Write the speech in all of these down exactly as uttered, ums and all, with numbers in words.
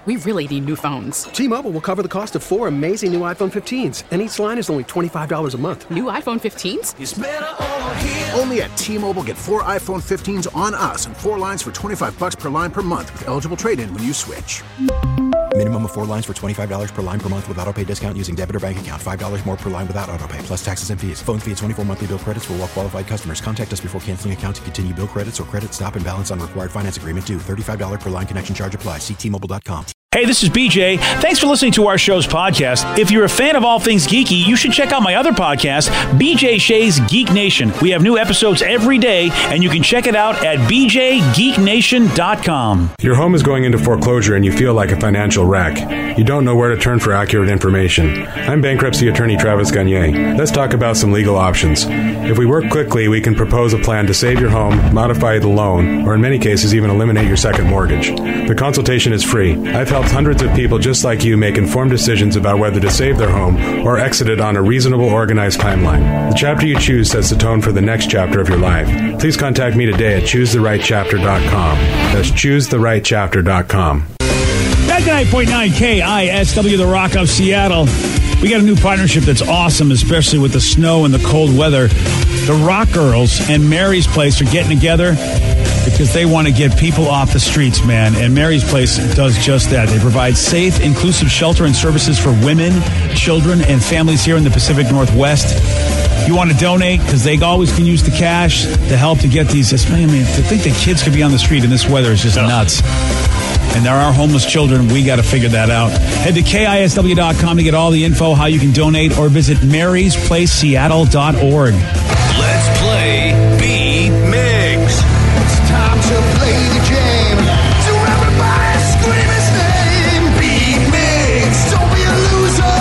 We really need new phones. T-Mobile will cover the cost of four amazing new iPhone fifteens, and each line is only twenty-five dollars a month. New iPhone fifteens? It's better over here. Only at T-Mobile, get four iPhone fifteens on us and four lines for twenty-five dollars per line per month with eligible trade-in when you switch. Minimum of four lines for twenty-five dollars per line per month with autopay discount using debit or bank account. five dollars more per line without autopay, plus taxes and fees. Phone fee at twenty-four monthly bill credits for well-qualified customers. Contact us before canceling account to continue bill credits or credit stop and balance on required finance agreement due. thirty-five dollars per line connection charge applies. See T Mobile dot com. Hey, this is B J. Thanks for listening to our show's podcast. If you're a fan of all things geeky, you should check out my other podcast, B J Shea's Geek Nation. We have new episodes every day, and you can check it out at b j geek nation dot com. Your home is going into foreclosure and you feel like a financial wreck. You don't know where to turn for accurate information. I'm bankruptcy attorney Travis Gagne. Let's talk about some legal options. If we work quickly, we can propose a plan to save your home, modify the loan, or in many cases, even eliminate your second mortgage. The consultation is free. I've helped hundreds of people just like you make informed decisions about whether to save their home or exit it on a reasonable, organized timeline. The chapter you choose sets the tone for the next chapter of your life. Please contact me today at choose the right chapter dot com. That's choose the right chapter dot com. ninety-nine point nine K I S W, the Rock of Seattle. We got a new partnership that's awesome, especially with the snow and the cold weather. The Rock Girls and Mary's Place are getting together because they want to get people off the streets, man. And Mary's Place does just that. They provide safe, inclusive shelter and services for women, children, and families here in the Pacific Northwest. You want to donate because they always can use the cash to help to get these. I mean, to think that kids could be on the street in this weather is just oh. nuts. And there are homeless children. We got to figure that out. Head to K I S W dot com to get all the info, how you can donate, or visit marys place seattle dot org. Let's play Beat Mix. It's time to play the game. So everybody scream his name. Beat Mix. Don't be a loser.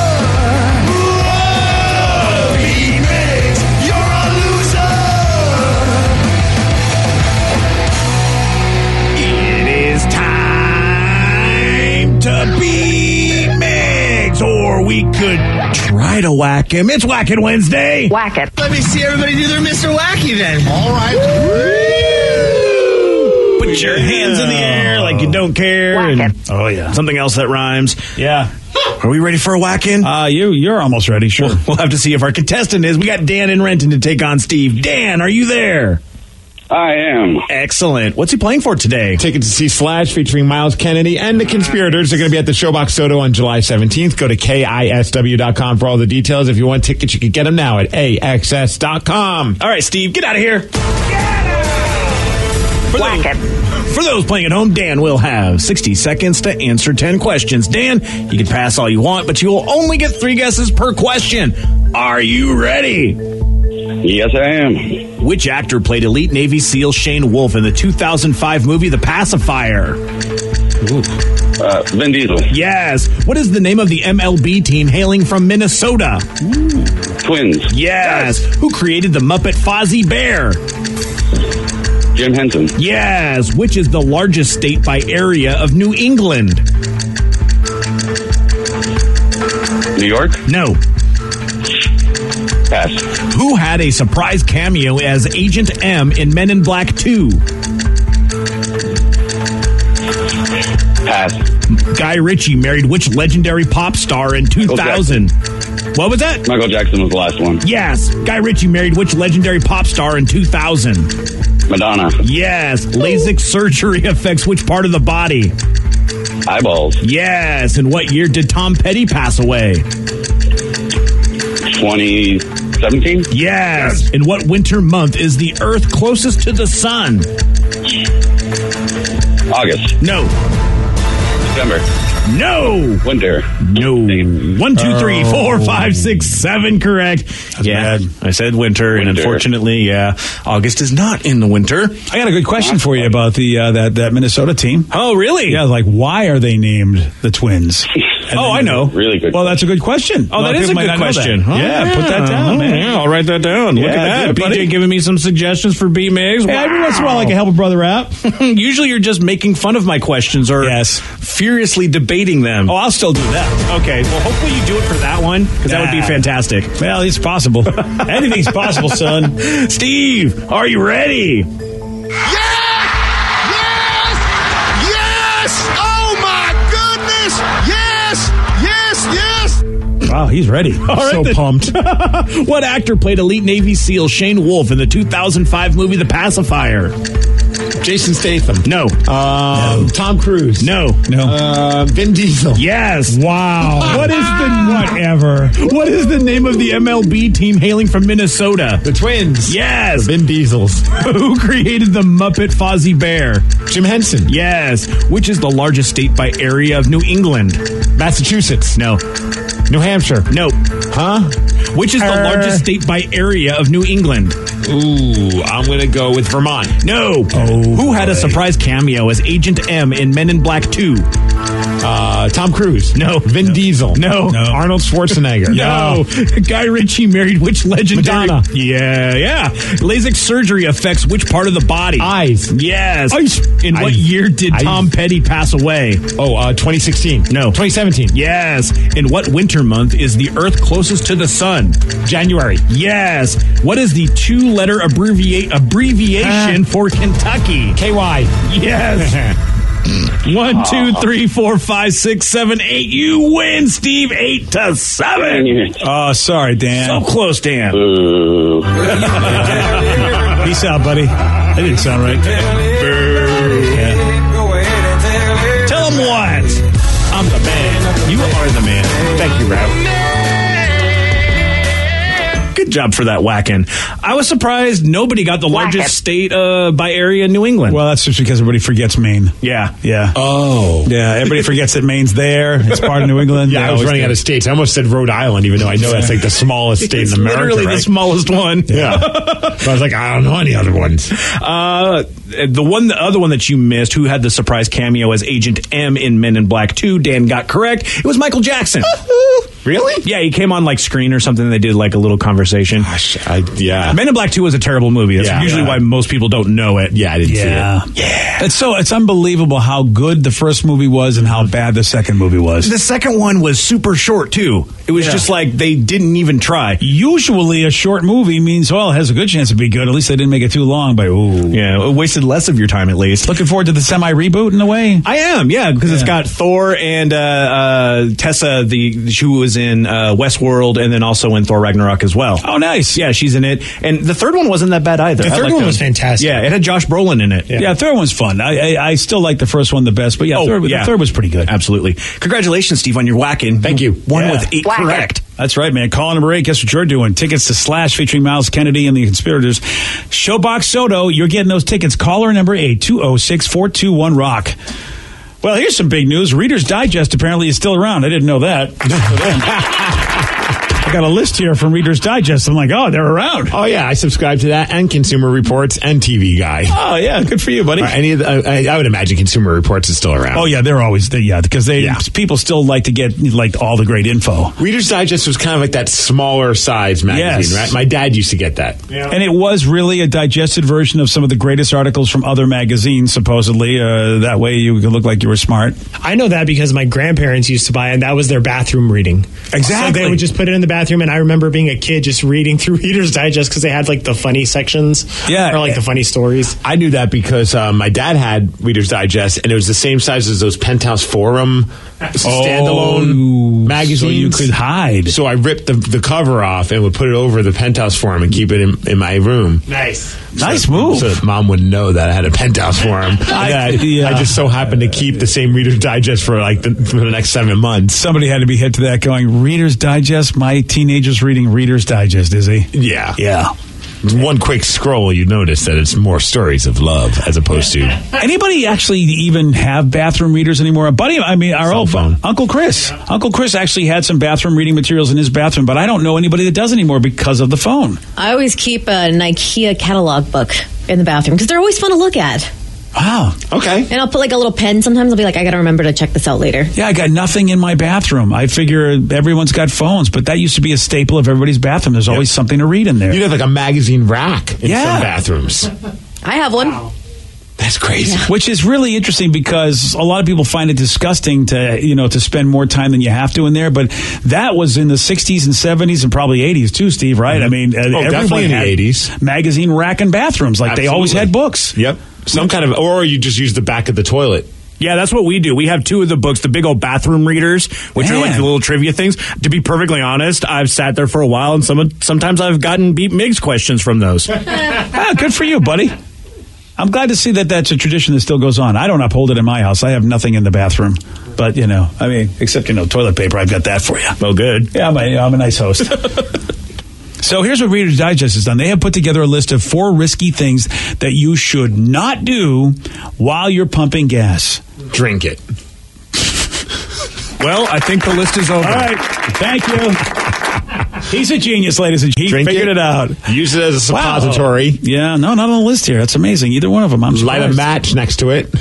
Whoa. Beat Mix. You're a loser. It is time to beat Mix, or we could try to whack him. It's Whacking Wednesday. Whack it. Let me see everybody do their Mister Wacky then. All right. Woo! Put your Yeah. hands in the air like you don't care. Whack and- it. oh, yeah. Something else that rhymes. Yeah. Are we ready for a whack-in? Uh, you, you're almost ready, sure. We'll, we'll have to see if our contestant is. We got Dan in Renton to take on Steve. Dan, are you there? I am. Excellent. What's he playing for today? Ticket to see Slash featuring Miles Kennedy and the Conspirators. They're going to be at the Showbox Soto on July seventeenth. Go to K I S W dot com for all the details. If you want tickets, you can get them now at A X S dot com. All right, Steve, get out of here. For Whack those, it. for those playing at home, Dan will have sixty seconds to answer ten questions. Dan, you can pass all you want, but you will only get three guesses per question. Are you ready? Yes, I am. Which actor played elite Navy SEAL Shane Wolf in the two thousand five movie The Pacifier? Uh, Vin Diesel. Yes. What is the name of the M L B team hailing from Minnesota? Twins. Yes. Who created the Muppet Fozzie Bear? Jim Henson. Yes. Which is the largest state by area of New England? New York. No. Pass. Who had a surprise cameo as Agent M in Men in Black two? Pass. Guy Ritchie married which legendary pop star in two thousand? What was that? Michael Jackson was the last one. Yes. Guy Ritchie married which legendary pop star in two thousand? Madonna. Yes. LASIK surgery affects which part of the body? Eyeballs. Yes. In what year did Tom Petty pass away? twenty seventeen. Yes. In what winter month is the Earth closest to the sun? August. No. December. No. Winter. No. One, two, three, four, five, six, seven. Correct. That's yeah, bad. I said winter, and Winter. unfortunately, yeah, August is not in the winter. I got a good question for you about the uh, that, that Minnesota team. Oh, really? Yeah, like, why are they named the Twins? And Oh, then- I know. Really good. Well, that's a good question. Oh, lot that of is a people might good not know that. question. Oh, yeah, put that down, Oh, man. yeah, I'll write that down. Look Yeah, at that. good, B J buddy. giving me some suggestions for B Migs. Hey, every once in a while, I can help a brother out. Usually you're just making fun of my questions or Yes. furiously debating them. Oh, I'll still do that. Okay, well, hopefully you do it for that one, because that would be Nah. fantastic. Well, it's possible. Anything's possible, son. Steve, are you ready? Yes! Yes! Yes! Oh my he's ready. All right, so then. pumped. What actor played elite Navy SEAL Shane Wolf in the two thousand five movie The Pacifier? Jason Statham. No. Um, no. Tom Cruise. No. No. Uh, Vin Diesel. Yes. Wow. What is the whatever? What is the name of the M L B team hailing from Minnesota? The Twins. Yes. Vin Diesels. Who created the Muppet Fozzie Bear? Jim Henson. Yes. Which is the largest state by area of New England? Massachusetts. No. New Hampshire. No. Huh? Which is the Uh, largest state by area of New England? Ooh, I'm going to go with Vermont. No. Oh, Who had a surprise cameo as Agent M in Men in Black two? Uh, Tom Cruise. No. Vin No. Diesel. No. No. Arnold Schwarzenegger. No. Guy Ritchie married which legendary? Madonna. Yeah, yeah. LASIK surgery affects which part of the body? Eyes. Yes. Eyes. In what Eyes. year did Eyes. Tom Petty pass away? Oh, uh, twenty sixteen. No. twenty seventeen. Yes. In what winter month is the Earth closest to the sun? January. Yes. What is the two-letter abbreviate abbreviation Uh. for Kentucky? K Y. Yes. One, two, three, four, five, six, seven, eight. You win, Steve. Eight to seven. Oh, sorry, Dan. So close, Dan. Boo. Peace out, buddy. That didn't sound right. Yeah. Tell him what. I'm the man. You are the man. Thank you, Ralph. Good job for that whack-in. I was surprised nobody got the largest state uh, by area in New England. Well, that's just because everybody forgets Maine. yeah. Yeah. Oh. Yeah, everybody forgets that Maine's there. It's part of New England. Yeah, They I was always running do. out of states. I almost said Rhode Island, even though I know that's like the smallest state It's in America. literally right? the smallest one. Yeah. But I was like, I don't know any other ones. Uh, the one, the other one that you missed, who had the surprise cameo as Agent M in Men in Black two, Dan got correct. It was Michael Jackson. Really? Yeah, he came on like screen or something. And they did like a little conversation. Gosh, I, yeah. Men in Black two was a terrible movie. That's Yeah. usually Yeah. why most people don't know it. Yeah, I didn't Yeah. see it. Yeah. It's so it's unbelievable how good the first movie was and how bad the second movie was. The second one was super short too. It was Yeah. just like they didn't even try. Usually, a short movie means, well, it has a good chance to be good. At least they didn't make it too long. But ooh, Yeah, it wasted less of your time at least. looking forward to the semi reboot in a way. I am, yeah, because it's Yeah. got Thor and uh, uh, Tessa, the who was in uh, Westworld, and then also in Thor Ragnarok as well. Oh, nice. Yeah, she's in it, and the third one wasn't that bad either. The I third liked one it. was fantastic. Yeah, it had Josh Brolin in it. Yeah, yeah third one's fun. I, I I still like the first one the best, but yeah, Oh, third, yeah. the third was pretty good. Absolutely. Congratulations, Steve, on your whacking. Thank you. One Yeah. with eight Whack it. correct. That's right, man. Call number eight. Guess what you're doing? Tickets to Slash featuring Miles Kennedy and the Conspirators. Showbox Soto. You're getting those tickets. Caller number eight, two oh six, four two one, rock. Well, here's some big news. Reader's Digest apparently is still around. I didn't know that. I got a list here from Reader's Digest. I'm like, oh, they're around. Oh, yeah, I subscribe to that and Consumer Reports and T V Guy. Oh, yeah, good for you, buddy. Or any of the, I, I would imagine Consumer Reports is still around. Oh, yeah, they're always, they, yeah, because they Yeah. people still like to get like all the great info. Reader's Digest was kind of like that smaller size magazine, Yes. right? My dad used to get that. And it was really a digested version of some of the greatest articles from other magazines, supposedly. Uh, that way you could look like you were smart. I know that because my grandparents used to buy it, and that was their bathroom reading. Exactly. So they would just put it in the bathroom, and I remember being a kid just reading through Reader's Digest because they had like the funny sections. Yeah. Or like the funny stories. I knew that because um, my dad had Reader's Digest, and it was the same size as those Penthouse Forum standalone Oh, magazines. so you could hide. So I ripped the, the cover off and would put it over the Penthouse Forum and keep it in, in my room. Nice. Nice move. So that mom wouldn't know that I had a Penthouse Forum. I- I, yeah. I just so happened to keep the same Reader's Digest for like the, for the next seven months. Somebody had to be hit to that going, Reader's Digest? My teenager's reading Reader's Digest, is he? Yeah. Yeah. One quick scroll, you notice that it's more stories of love as opposed to Anybody actually even have bathroom readers anymore? A buddy, I mean, our Cell old phone. Uncle Chris. Uncle Chris actually had some bathroom reading materials in his bathroom, but I don't know anybody that does anymore because of the phone. I always keep an IKEA catalog book in the bathroom because they're always fun to look at. Wow. okay. And I'll put like a little pen. Sometimes I'll be like, I got to remember to check this out later. Yeah, I got nothing in my bathroom. I figure everyone's got phones, but that used to be a staple of everybody's bathroom. There's always something to read in there. You'd have like a magazine rack in Yeah. some bathrooms. I have one. That's crazy. Which is really interesting because a lot of people find it disgusting to, you know, to spend more time than you have to in there. But that was in the sixties and seventies and probably eighties too, Steve, right? I mean, uh, Oh, definitely everyone in the had eighties. magazine rack and bathrooms. Like they always Absolutely. had books. Yep. Some kind of, or you just use the back of the toilet Yeah, that's what we do. We have two of the books, the big old bathroom readers, which Man. are like the little trivia things. To be perfectly honest, I've sat there for a while, and some, sometimes I've gotten Beat Migs questions from those. Ah, good for you, buddy. I'm glad to see that that's a tradition that still goes on. I don't uphold it in my house. I have nothing in the bathroom. But, you know, I mean, except, you know, toilet paper. I've got that for you. Oh, good. Yeah, I'm a, I'm a nice host. So here's what Reader's Digest has done. They have put together a list of four risky things that you should not do while you're pumping gas. Drink it. Well, I think the list is over. All right. Thank you. He's a genius, ladies and gentlemen. He Drink figured it. it. it out. Use it as a suppository. Wow. Yeah, no, not on the list here. That's amazing. Either one of them. I'm surprised. Light a match next to it.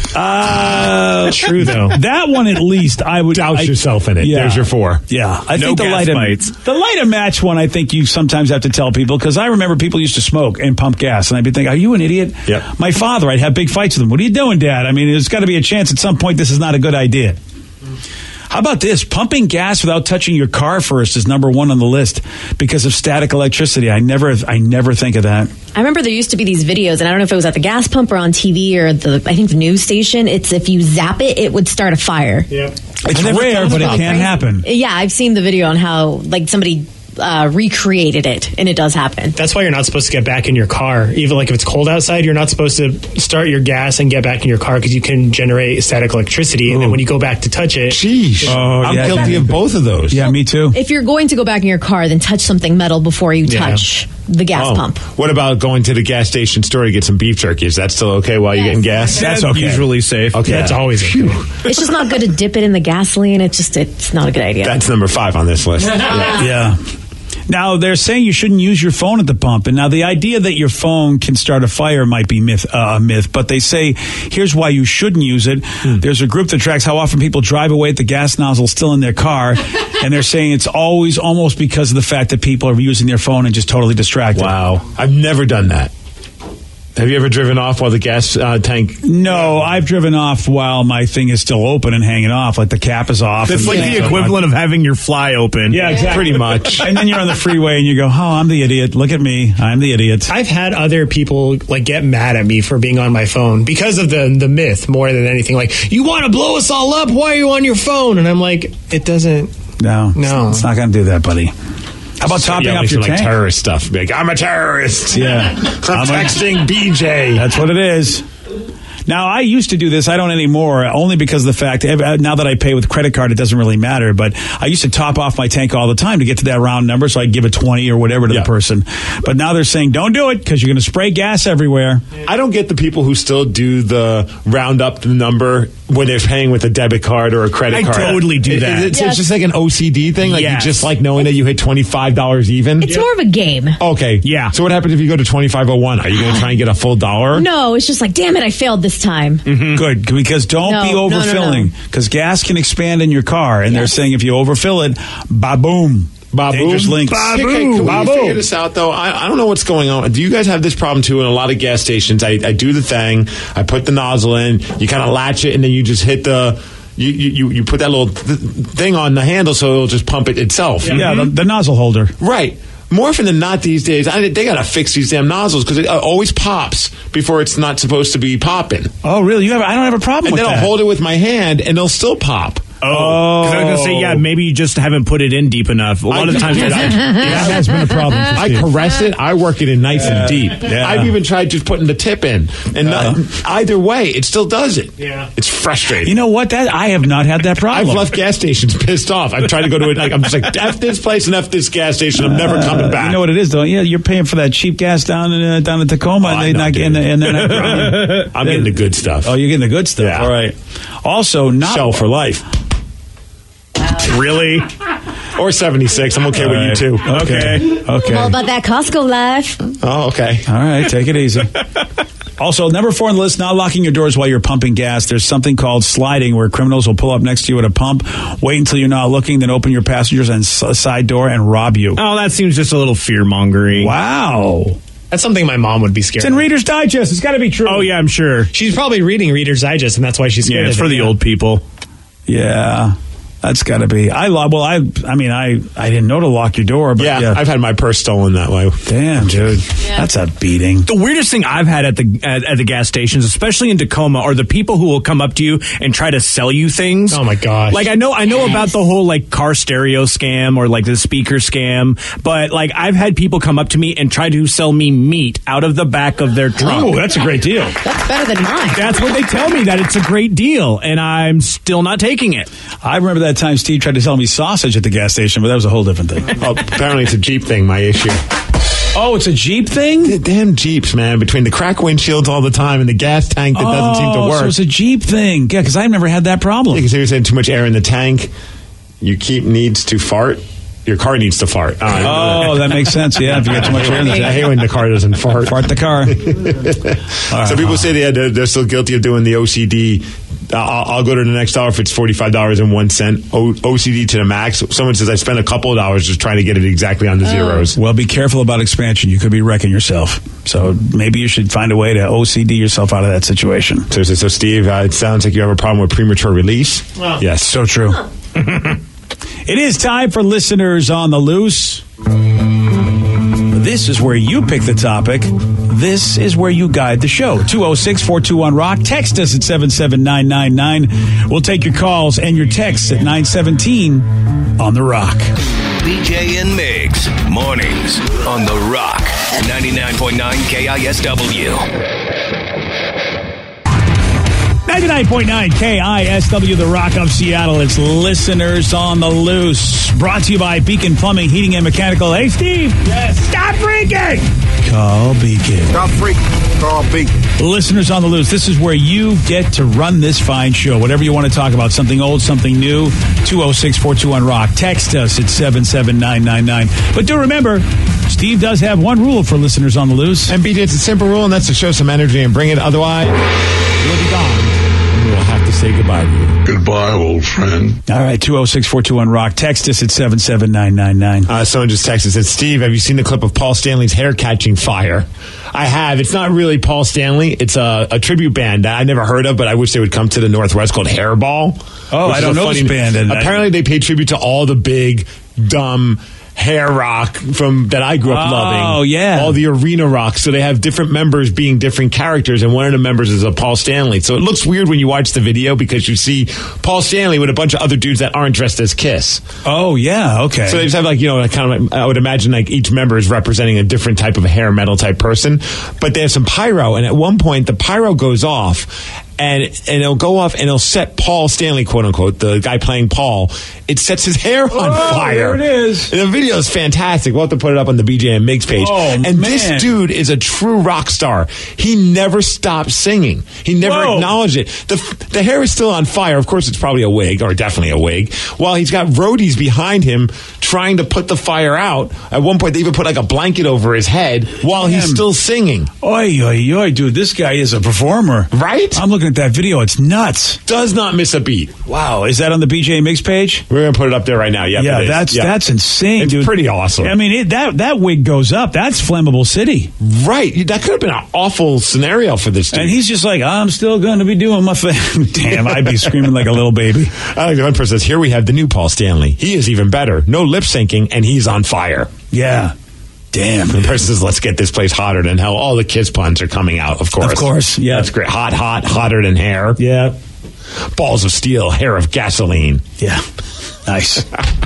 Uh, True, though. That one, at least, I would... Douse I, yourself in it. Yeah. There's your four. Yeah. I No think the gas light, bites. a, the light a match one, I think you sometimes have to tell people, because I remember people used to smoke and pump gas, and I'd be thinking, are you an idiot? Yep. My father, I'd have big fights with him. What are you doing, Dad? I mean, there's got to be a chance at some point this is not a good idea. How about this? Pumping gas without touching your car first is number one on the list because of static electricity. I never, I never think of that. I remember there used to be these videos, and I don't know if it was at the gas pump or on T V or the, I think the news station. It's if you zap it, it would start a fire. Yep. It's rare, but it can happen. Yeah, I've seen the video on how like somebody uh, recreated it, and it does happen. That's why you're not supposed to get back in your car. Even like if it's cold outside, you're not supposed to start your gas and get back in your car because you can generate static electricity. And then when you go back to touch it, Sheesh. Oh, I'm yeah, guilty yeah. of both of those. Yeah, me too. If you're going to go back in your car, then touch something metal before you Yeah. touch the gas Oh. pump. What about going to the gas station store to get some beef jerky? Is that still okay while you're Yes. getting gas? That's okay. Usually safe. Okay. that's always okay. It's just not good to dip it in the gasoline. It's just it's not a good idea. That's number five on this list. Yeah. Yeah. Now, they're saying you shouldn't use your phone at the pump. And now the idea that your phone can start a fire might be myth, uh, a myth, but they say here's why you shouldn't use it. Hmm. There's a group that tracks how often people drive away with the gas nozzle still in their car. And they're saying it's always almost because of the fact that people are using their phone and just totally distracted. Wow. I've never done that. Have you ever driven off while the gas uh, tank... No, I've driven off while my thing is still open and hanging off, like the cap is off. That's and- like the equivalent of having your fly open. Yeah, exactly. Pretty much. And then you're on the freeway and you go, oh, I'm the idiot. Look at me. I'm the idiot. I've had other people like get mad at me for being on my phone because of the the myth more than anything. Like, you want to blow us all up? Why are you on your phone? And I'm like, it doesn't. No. No. It's not going to do that, buddy. How about topping yeah, off your like tank? terrorist stuff. Be like, I'm a terrorist. Yeah. I'm, I'm a- texting B J. That's what it is. Now, I used to do this. I don't anymore, only because of the fact, now that I pay with credit card, it doesn't really matter. But I used to top off my tank all the time to get to that round number, so I'd give a twenty or whatever to Yeah. the person. But now they're saying, don't do it, because you're going to spray gas everywhere. I don't get the people who still do the round up the number when they're paying with a debit card or a credit I card. totally do It- that. It's, Yes. it's just like an O C D thing. Like Yes. you just like knowing that you hit twenty-five dollars even. It's more of a game. Okay. Yeah. So what happens if you go to twenty-five oh one? Are you going to try and get a full dollar? No, it's just like, damn it, I failed this time. Mm-hmm. Good, because don't No, be no, no, overfilling, because gas can expand in your car. And they're Yes. saying if you overfill it, ba-boom. Ba-boom. Dangerous links. Okay, okay, can we figure this out, though? I, I don't know what's going on. Do you guys have this problem, too, in a lot of gas stations? I, I do the thing. I put the nozzle in. You kind of latch it, and then you just hit the... You, you, you put that little th- thing on the handle so it'll just pump it itself. Yeah, the, the nozzle holder. Right. More often than not these days, I, they got to fix these damn nozzles because it uh, always pops before it's not supposed to be popping. Oh, really? You have? I don't have a problem And with then that. I'll hold it with my hand, and it'll still pop. Oh, 'cause I was going to say, yeah, maybe you just haven't put it in deep enough. A lot I- of the times, that has been a problem. For I Steve. caress it. I work it in nice and deep. Yeah. I've even tried just putting the tip in, and not, either way, it still does it. Yeah. It's frustrating. You know what? That I have not had that problem. I've left gas stations pissed off. I've tried to go to it. Like, I'm just like, F this place and F this gas station. I'm never coming back. You know what it is, though. Yeah, you're paying for that cheap gas down in uh, down in Tacoma, Oh, and I they know, not getting. dude. And they're not. I'm getting the good stuff. Oh, you're getting the good stuff. Yeah. All right. Also, not Shell for life. really? Or seventy-six. I'm okay with you, too. Okay. Okay. All about that Costco life. Oh, okay. All right, take it easy. Also, number four on the list, not locking your doors while you're pumping gas. There's something called sliding, where criminals will pull up next to you at a pump, wait until you're not looking, then open your passenger's and s- side door and rob you. Oh, that seems just a little fear-mongering. Wow. That's something my mom would be scared It's in of. Reader's Digest. It's got to be true. Oh, yeah, I'm sure. She's probably reading Reader's Digest, and that's why she's scared Yeah, it's of for it. the old people. Yeah. That's got to be. I lo- well, I I mean, I, I didn't know to lock your door, but Yeah, yeah. I've had my purse stolen that way. Damn, dude. That's a beating. The weirdest thing I've had at the at, at the gas stations, especially in Tacoma, are the people who will come up to you and try to sell you things. Oh my gosh! Like I know I know about the whole like car stereo scam or like the speaker scam, but like I've had people come up to me and try to sell me meat out of the back of their trunk. Oh, that's a great deal. That's better than mine. That's what they tell me, that it's a great deal, and I'm still not taking it. I remember that time Steve tried to sell me sausage at the gas station, but that was a whole different thing. Oh, apparently it's a Jeep thing, my issue. Oh, it's a Jeep thing? The damn Jeeps, man. Between the crack windshields all the time and the gas tank that oh, doesn't seem to work. So it's a Jeep thing. Yeah, because I've never had that problem. Because you're saying too much air in the tank, you keep needs to fart. Your car needs to fart. Oh, oh that makes sense. Yeah, if you get too much air in the tank. I hate when the car doesn't fart. Fart the car. Some people say they, they're, they're still guilty of doing the O C D. Uh, I'll, I'll go to the next dollar if it's forty-five dollars and one cent. O- OCD to the max. Someone says I spent a couple of dollars just trying to get it exactly on the zeros. Well, be careful about expansion. You could be wrecking yourself. So maybe you should find a way to O C D yourself out of that situation. So, so, so Steve, uh, it sounds like you have a problem with premature release. Well, yes. So true. It is time for Listeners on the Loose. This is where you pick the topic. This is where you guide the show. two oh six, four two one, rock. Text us at seven seven nine nine nine. We'll take your calls and your texts at nine seventeen on The Rock. B J and Migs, mornings on The Rock, ninety-nine point nine K I S W. ninety-nine point nine K I S W, The Rock of Seattle. It's Listeners on the Loose. Brought to you by Beacon Plumbing, Heating, and Mechanical. Hey, Steve. Yes. Stop freaking. Call Beacon. Stop freaking. Call Beacon. Listeners on the Loose. This is where you get to run this fine show. Whatever you want to talk about, something old, something new, two oh six, four two one, rock. Text us at seven seven nine nine nine. But do remember, Steve does have one rule for Listeners on the Loose. And B J, it's a simple rule, and that's to show some energy and bring it. Otherwise, you'll be gone. We'll have to say goodbye to you. Goodbye, old friend. All right, two oh six, four two one, rock. Text us at seven seven nine nine nine. Uh, someone just texted and said, Steve, have you seen the clip of Paul Stanley's hair catching fire? I have. It's not really Paul Stanley. It's a, a tribute band that I never heard of, but I wish they would come to the Northwest called Hairball. Oh, I don't know this band. Apparently they pay tribute to all the big, dumb hair rock from that I grew up oh, loving. Oh, yeah. All the arena rock. So they have different members being different characters, and one of the members is a Paul Stanley. So it looks weird when you watch the video because you see Paul Stanley with a bunch of other dudes that aren't dressed as Kiss. Oh, yeah, okay. So they just have like, you know, kind of, I would imagine like each member is representing a different type of hair metal type person. But they have some pyro, and at one point the pyro goes off. And and it'll go off and it'll set Paul Stanley, quote unquote, the guy playing Paul. It sets his hair on oh, fire. There it is. And the video is fantastic. We'll have to put it up on the B J and Migs page. Oh, and man. this dude is a true rock star. He never stopped singing. He never Whoa. acknowledged it. The the hair is still on fire. Of course, it's probably a wig, or definitely a wig. While he's got roadies behind him trying to put the fire out. At one point, they even put like a blanket over his head while Damn. he's still singing. Oi, oi, oi, dude, this guy is a performer. Right? I'm looking at that video. It's nuts. Does not miss a beat. Wow. Is that on the B J Mix page? We're going to put it up there right now. Yep, yeah, it is. that's Yep. that's insane, It's dude. pretty awesome. I mean, it, that that wig goes up. That's Flammable City. Right. That could have been an awful scenario for this dude. And he's just like, I'm still going to be doing my thing. Damn, I'd be screaming like a little baby. I like the one person says, here we have the new Paul Stanley. He is even better. No lip syncing, and he's on fire. Yeah. Damn. The person says, let's get this place hotter than hell. All the Kiss puns are coming out, of course. Of course, yeah. That's great. Hot, hot, hotter than hair. Yeah. Balls of steel, hair of gasoline. Yeah. Nice.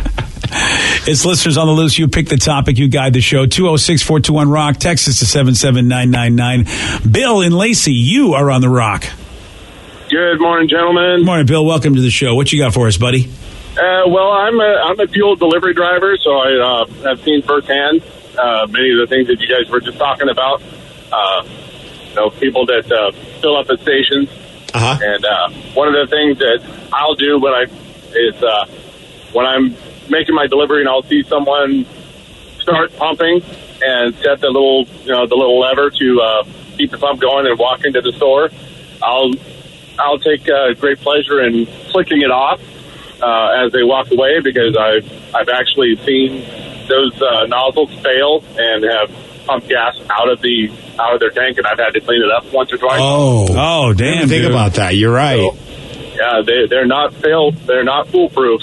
It's Listeners on the Loose. You pick the topic. You guide the show. two oh six, four two one, rock. Text us to seven seven nine nine nine. Bill in Lacey, you are on the Rock. Good morning, gentlemen. Good morning, Bill. Welcome to the show. What you got for us, buddy? Uh, well, I'm a, I'm a fuel delivery driver, so I uh, have seen firsthand uh, many of the things that you guys were just talking about. Uh, you know, people that uh, fill up at stations. Uh-huh. And uh, one of the things that I'll do when I is uh, when I'm making my delivery and I'll see someone start pumping and set the little you know the little lever to uh, keep the pump going and walk into the store, I'll I'll take uh, great pleasure in flicking it off uh, as they walk away, because I've I've actually seen those uh, nozzles fail and have pumped gas out of the out of their tank, and I've had to clean it up once or twice. Oh, oh, damn! Think dude. about that. You're right. So, yeah, they they're not fail. They're not foolproof.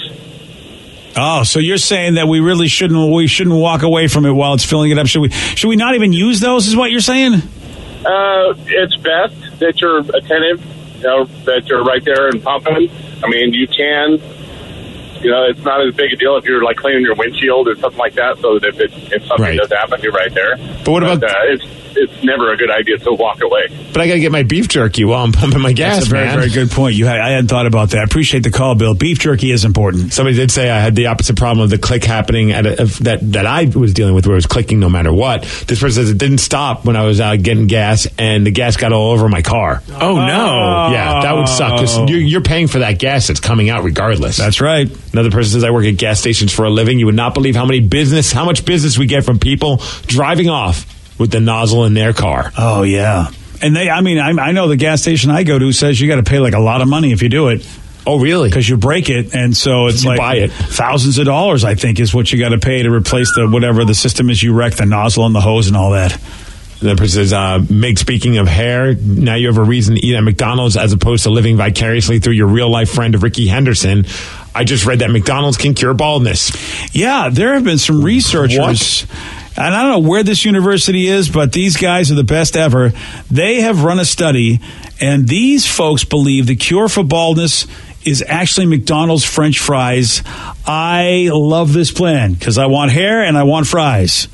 Oh, so you're saying that we really shouldn't we shouldn't walk away from it while it's filling it up? Should we should we not even use those? Is what you're saying? Uh, it's best that you're attentive. You know, that you're right there and pumping. I mean, you can. You know, it's not as big a deal if you're like cleaning your windshield or something like that. So that if, it, if something Right. does happen, you're right there. But what about- uh, it's it's never a good idea to walk away. But I got to get my beef jerky while I'm pumping my gas, That's a very, man. very good point. You had, I hadn't thought about that. Appreciate the call, Bill. Beef jerky is important. Somebody did say I had the opposite problem of the click happening at a, of that that I was dealing with, where it was clicking no matter what. This person says it didn't stop when I was uh, getting gas, and the gas got all over my car. Oh, no. Yeah, that would suck because you're, you're paying for that gas that's coming out regardless. That's right. Another person says I work at gas stations for a living. You would not believe how many business, how much business we get from people driving off with the nozzle in their car. Oh, yeah. And they, I mean, I, I know the gas station I go to says you got to pay like a lot of money if you do it. Oh, really? Because you break it, and so it's You like buy it. thousands of dollars, I think, is what you got to pay to replace the whatever the system is you wreck, the nozzle and the hose and all that. The person says, uh, Meg, speaking of hair, now you have a reason to eat at McDonald's as opposed to living vicariously through your real life friend, Ricky Henderson. I just read that McDonald's can cure baldness. Yeah, there have been some researchers. And I don't know where this university is, but these guys are the best ever. They have run a study, and these folks believe the cure for baldness is actually McDonald's French fries. I love this plan because I want hair and I want fries.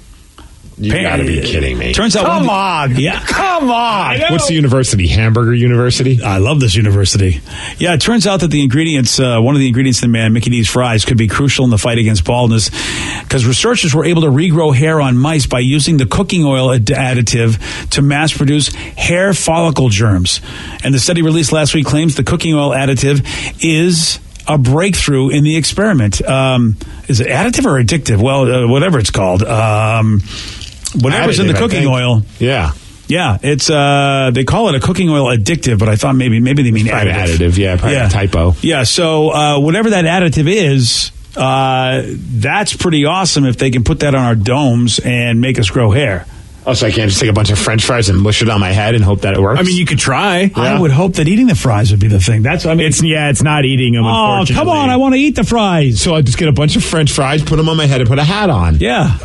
You gotta be kidding me. Turns out, Come on, yeah, Come on. What's the university? Hamburger University? I love this university. Yeah, it turns out that the ingredients, uh, one of the ingredients in man Mickey D's fries, could be crucial in the fight against baldness, because researchers were able to regrow hair on mice by using the cooking oil ad- additive to mass produce hair follicle germs. And the study released last week claims the cooking oil additive is a breakthrough in the experiment. Um, is it additive or addictive? Well, uh, whatever it's called. Um, whatever's in the Additive, I cooking think. oil. Yeah. Yeah, it's uh they call it a cooking oil addictive, but I thought maybe maybe they mean Probably additive. additive, yeah, probably a typo. Yeah, so uh, whatever that additive is, uh, that's pretty awesome if they can put that on our domes and make us grow hair. Oh, so I can't just take a bunch of French fries and mush it on my head and hope that it works? I mean, you could try. I would hope that eating the fries would be the thing. That's I mean, It's yeah, it's not eating them. oh Unfortunately. come on, I want to eat the fries. So I just get a bunch of French fries, put them on my head, and put a hat on. Yeah,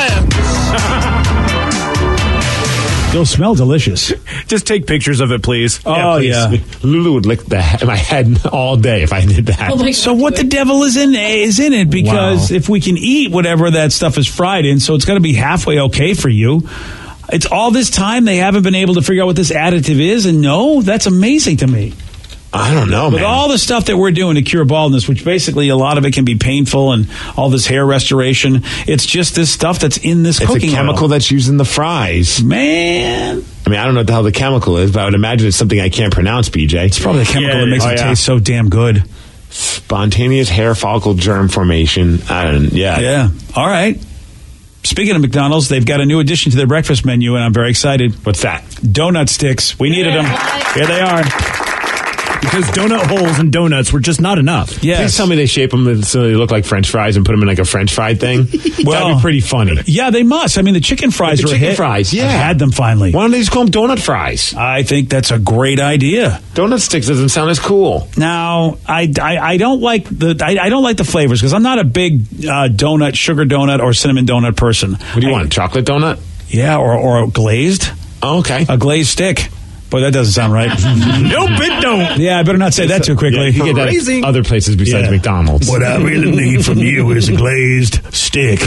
they'll smell delicious. Just take pictures of it, please. Oh please. yeah. Lulu would lick the he- my head all day if I did that. So what the devil is in is in it? Because if we can eat whatever that stuff is fried in, so it's got to be halfway okay for you. It's all this time they haven't been able to figure out what this additive is, and no, that's amazing to me. I don't know, With man. all the stuff that we're doing to cure baldness, which basically a lot of it can be painful, and all this hair restoration, it's just this stuff that's in this it's a cooking chemical oil. that's used in the fries. Man, I mean, I don't know what the hell the chemical is, but I would imagine it's something I can't pronounce, B J. it's probably the chemical Yeah, that makes oh, it yeah. taste so damn good. Spontaneous hair follicle germ formation. I don't, yeah. Yeah. All right. Speaking of McDonald's, they've got a new addition to their breakfast menu, and I'm very excited. What's that? Donut sticks. We needed them. Here they are. Because donut holes and donuts were just not enough. Yes. Please tell me they shape them so they look like French fries and put them in like a French fry thing. Well, That'd be pretty funny. Yeah, they must. I mean, the chicken fries The are a chicken hit. fries, yeah. I've had them finally. Why don't they just call them donut fries? I think that's a great idea. Donut sticks doesn't sound as cool. Now, I, I, I don't like the I, I don't like the flavors because I'm not a big uh, donut, sugar donut, or cinnamon donut person. What do you I- want? Chocolate donut? Yeah, or or glazed. Oh, okay. A glazed stick. Boy, that doesn't sound right. Nope, it don't. Yeah, I better not say that too quickly. Yeah, you get that Crazy. at other places besides Yeah. McDonald's. What I really need from you is a glazed stick.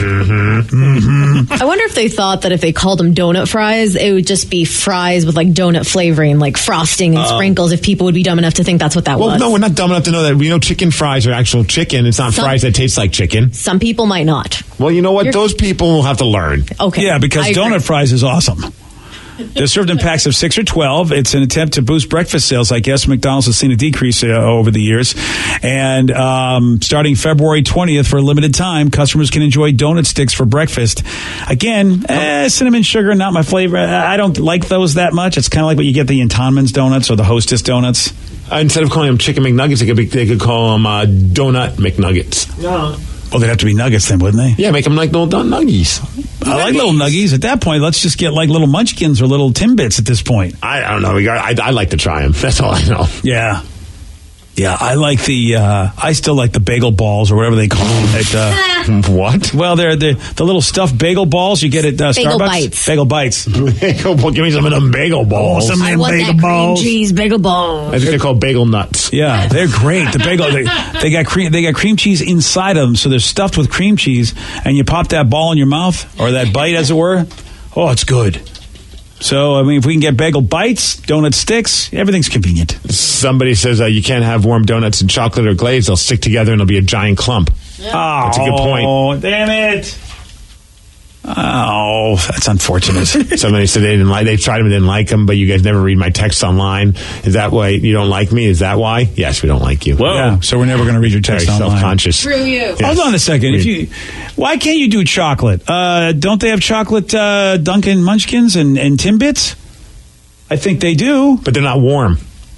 I wonder if they thought that if they called them donut fries, it would just be fries with like donut flavoring, like frosting and sprinkles, if people would be dumb enough to think that's what that Well, was. no, we're not dumb enough to know that. We know chicken fries are actual chicken. It's not Some- fries that taste like chicken. Some people might not. Well, you know what? You're- Those people will have to learn. Okay. Yeah, because I agree. donut fries is awesome. They're served in packs of six or twelve. It's an attempt to boost breakfast sales. I guess McDonald's has seen a decrease uh, over the years. And um, starting February twentieth for a limited time, customers can enjoy donut sticks for breakfast. Again, eh, cinnamon sugar, not my flavor. I don't like those that much. It's kind of like what you get the Entonman's donuts or the Hostess donuts. Uh, instead of calling them chicken McNuggets, they could, be, they could call them uh, donut McNuggets. No. Well, they'd have to be nuggets then, wouldn't they? Yeah, make them like little dun- nuggies. I like little nuggies. At that point, let's just get like little munchkins or little Timbits at this point. I, I don't know. We got- I, I like to try them. That's all I know. Yeah. Yeah, I like the. Uh, I still like the bagel balls or whatever they call them. At, uh, what? Well, they're the the little stuffed bagel balls you get at uh, Bagel Starbucks. bites. Bagel bites. Bagel ball. Give me some of them bagel balls. Oh, some of I them want bagel that balls. cream cheese bagel balls. I think they're called bagel nuts. Yeah, they're great. The bagel they, they got cream. They got cream cheese inside of them, so they're stuffed with cream cheese. And you pop that ball in your mouth or that bite, as it were. Oh, it's good. So, I mean, if we can get bagel bites, donut sticks, everything's convenient. Somebody says uh, you can't have warm donuts and chocolate or glaze. They'll stick together and it'll be a giant clump. Yeah. Oh, that's a good point. Oh, damn it. Oh, that's unfortunate. Somebody said they didn't like. They tried them and didn't like them, but you guys never read my text online. Is that why you don't like me? Is that why? Yes, we don't like you. Whoa. Yeah, so we're never going to read your text Very online. self-conscious. Screw you. Yes. Hold on a second. If you, why can't you do chocolate? Uh, don't they have chocolate uh, Dunkin' Munchkins and, and Timbits? I think they do. But they're not warm.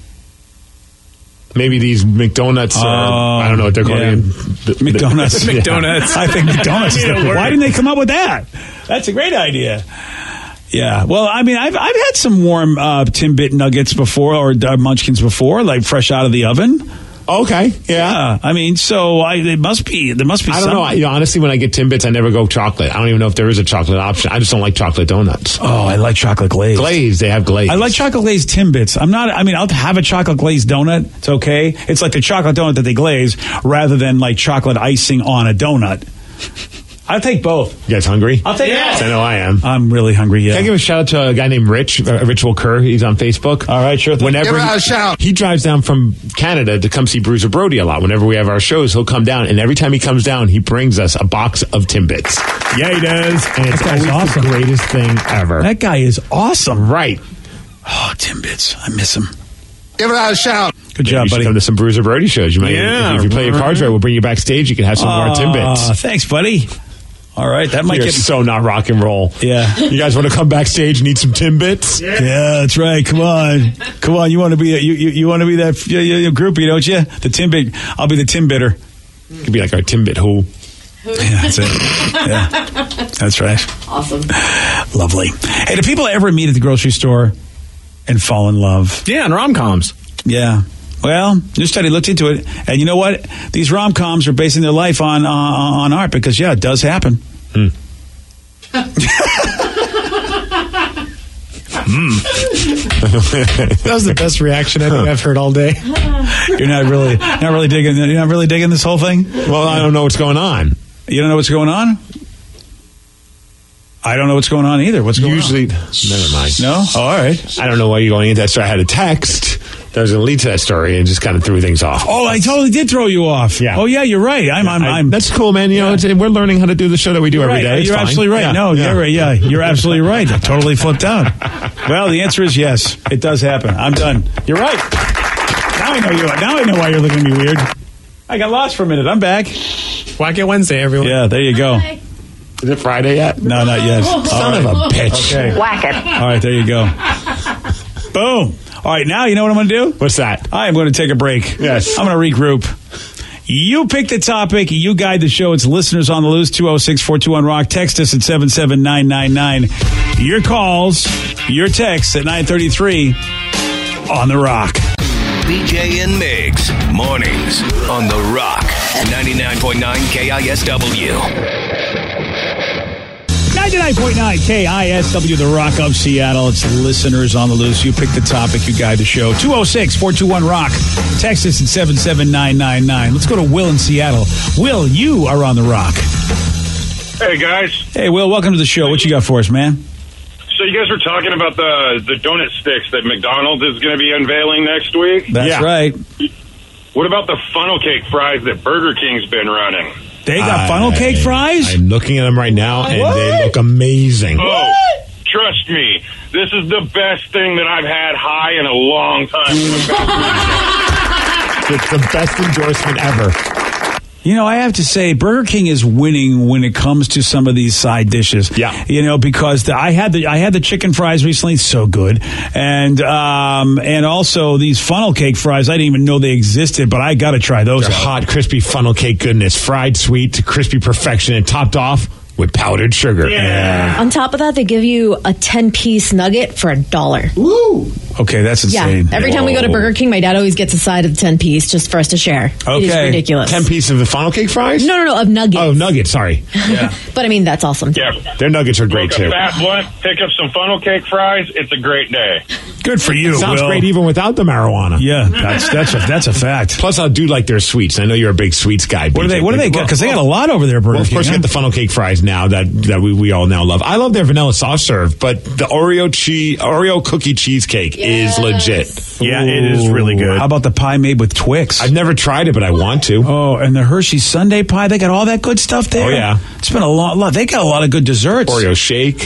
Maybe these McDonuts are, I don't know what they're called. yeah. The- the- McDonuts. Yeah. McDonuts. I think McDonuts is the Why didn't they come up with that? That's a great idea. Yeah. Well, I mean, I've I've had some warm uh, Timbit nuggets before or uh, Munchkins before, like fresh out of the oven. Okay. Yeah. Yeah. I mean, so I, it must be, there must be I don't some. know. I, you know. Honestly, when I get Timbits, I never go chocolate. I don't even know if there is a chocolate option. I just don't like chocolate donuts. Oh, I like chocolate glaze. Glaze. They have glaze. I like chocolate glazed Timbits. I'm not, I mean, I'll have a chocolate glazed donut. It's okay. It's like the chocolate donut that they glaze rather than like chocolate icing on a donut. I'll take both. You guys hungry? I'll take yes. I know I am. I'm really hungry, yeah. Can I give a shout out to a guy named Rich, uh, Rich Wilker? He's on Facebook. All right, sure thing. Whenever Give he, it a shout. he drives down from Canada to come see Bruiser Brody a lot. Whenever we have our shows, he'll come down, and every time he comes down, he brings us a box of Timbits. Yeah, he does. And it's That guy's always awesome. the greatest thing ever. That guy is awesome. Right. Oh, Timbits. I miss him. Give it a shout. Good Maybe job, you should buddy. come to some Bruiser Brody shows. You might, Yeah, if, if you play your cards right. right, we'll bring you backstage. You can have some more Uh, Timbits. Thanks, buddy. All right, that might You're get so not rock and roll. Yeah. You guys want to come backstage and eat some Timbits? Yeah, that's right. Come on, come on. You want to be a, you you, you want to be that you, you, you groupie, don't you? The Timbit. I'll be the Timbitter. You could be like our Timbit who. Yeah, that's it. Yeah, that's right. Awesome. Lovely. Hey, do people ever meet at the grocery store and fall in love? Yeah, and rom-coms. Yeah. Well, new study looked into it, and you know what? These rom-coms are basing their life on uh, on art because, yeah, it does happen. Hmm. That was the best reaction I think I've heard all day. You're not really not really digging. You're not really digging this whole thing. Well, I don't know what's going on. You don't know what's going on? I don't know what's going on either. What's going Usually, on? never mind. No? Oh, all right. I don't know why you're going into that story. I had a text that was going to lead to that story and just kind of threw things off. Oh, I totally did throw you off. Yeah. Oh, yeah, you're right. I'm. I'm. I- I'm that's cool, man. You know, it's, we're learning how to do the show that we do You're every right. day. It's You're fine. absolutely right. Yeah. No, Yeah. you're right. Yeah, you're absolutely right. I totally flipped out. Well, the answer is yes. It does happen. I'm done. You're right. Now I know you. Now I know why you're looking at me weird. I got lost for a minute. I'm back. Whack it Wednesday, everyone. Yeah, there you go. Is it Friday yet? No, not yet. Son of a bitch. Okay. Whack it. All right, there you go. Boom. All right, now you know what I'm going to do? What's that? I am going to take a break. Yes. I'm going to regroup. You pick the topic. You guide the show. It's listeners on the loose, two oh six, four two one, rock. Text us at seven seven nine nine nine. Your calls, your texts at nine thirty-three on The Rock. B J and Migs, mornings on The Rock, ninety-nine point nine K I S W. ninety-nine point nine K I S W, The Rock of Seattle. It's listeners on the loose. You pick the topic. You guide the show. two oh six, four two one, rock. Text us at seven seven nine nine nine. Let's go to Will in Seattle. Will, you are on The Rock. Hey, guys. Hey, Will, welcome to the show. What you got for us, man? So you guys were talking about the the donut sticks that McDonald's is going to be unveiling next week? That's Yeah. right. What about the funnel cake fries that Burger King's been running? They got funnel cake fries? I'm looking at them right now, and What? they look amazing. Oh, trust me, this is the best thing that I've had high in a long time. It's the best endorsement ever. You know, I have to say, Burger King is winning when it comes to some of these side dishes. Yeah. You know, because the, I had the I had the chicken fries recently, so good, and um and also these funnel cake fries. I didn't even know they existed, but I got to try those. They're out. hot, crispy funnel cake goodness, fried sweet to crispy perfection, and topped off with powdered sugar. Yeah. On top of that, they give you a ten-piece nugget for a dollar. Woo! Okay, that's Yeah. insane. Every time we go to Burger King, my dad always gets a side of the ten-piece just for us to share. It is Okay. ridiculous. ten piece of the funnel cake fries? No, no, no, of nuggets. Oh, nuggets, sorry. Yeah. But I mean, that's awesome. Yeah. Their nuggets are great, Smoke a too. fat blunt, pick up some funnel cake fries. It's a great day. Good for you, Sounds Will. great even without the marijuana. Yeah, that's that's a, that's a fact. Plus, I do like their sweets. I know you're a big sweets guy. What do they? What do they got? Because they got a lot over there. Burger Well, of King, course, you huh? get the funnel cake fries now that, that we, we all now love. I love their vanilla soft serve, but the Oreo cheese, Oreo cookie cheesecake is legit. Yeah, it is really good. How about the pie made with Twix? I've never tried it, but I want to. Oh, and the Hershey Sundae pie, they got all that good stuff there. Oh, yeah. It's been a lot, lot. They got a lot of good desserts. Oreo shake.